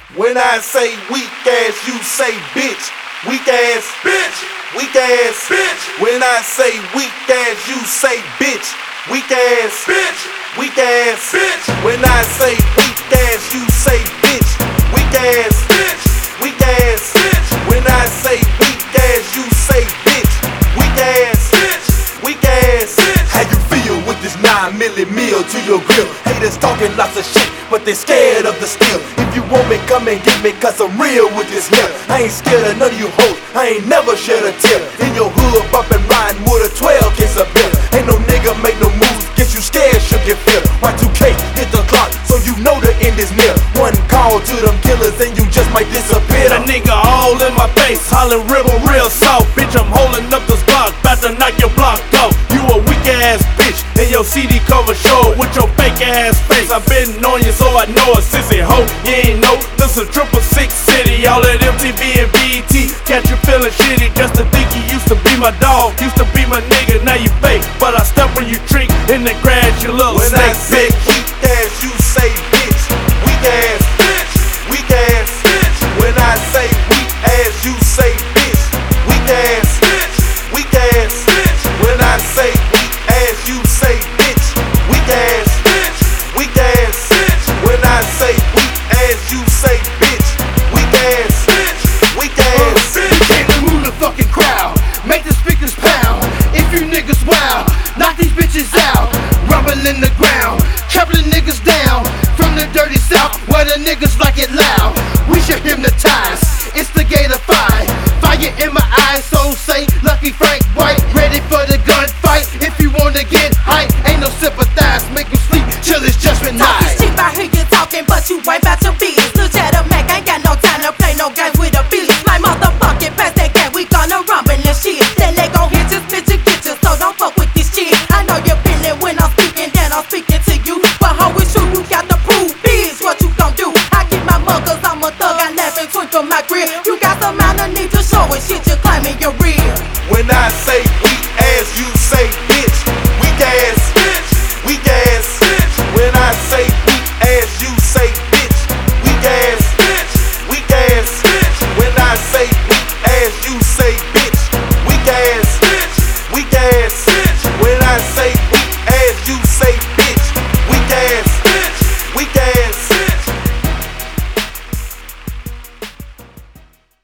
When I say weak ass, you say bitch. Weak ass, bitch. Weak ass, bitch. When I say weak ass, you say bitch. Weak ass, bitch. Weak ass, bitch. When I say weak ass, you say bitch. Weak ass, bitch. Weak ass, bitch. When I say weak ass, you say bitch. Weak ass, bitch. Weak ass, bitch. How you feel with this 9 milli meal to your grill? Haters talking lots of shit, but they scared of the steel. If you want me, come and get me, cause I'm real with this here. I ain't scared of none of you hoes, I ain't never shed a tear. In your hood, bumpin' riding with a 12 case of beer. Ain't no nigga make no moves, get you scared, shook your fear. Y2K, hit the clock, so you know the end is near. One call to them killers and you just might disappear. That nigga all in my face, hollering rebel real soft. Bitch, I'm holding up this block, bout to knock your block off. You a weak ass bitch, and your CD cover show with your fake ass face. I been on you, so I know a sissy hoe. You ain't know this a 666 city. All that MTV and BET got you feeling shitty. Just to think you used to be my dog, used to be my nigga. Now you fake, but I step when you drink in the grass. You little when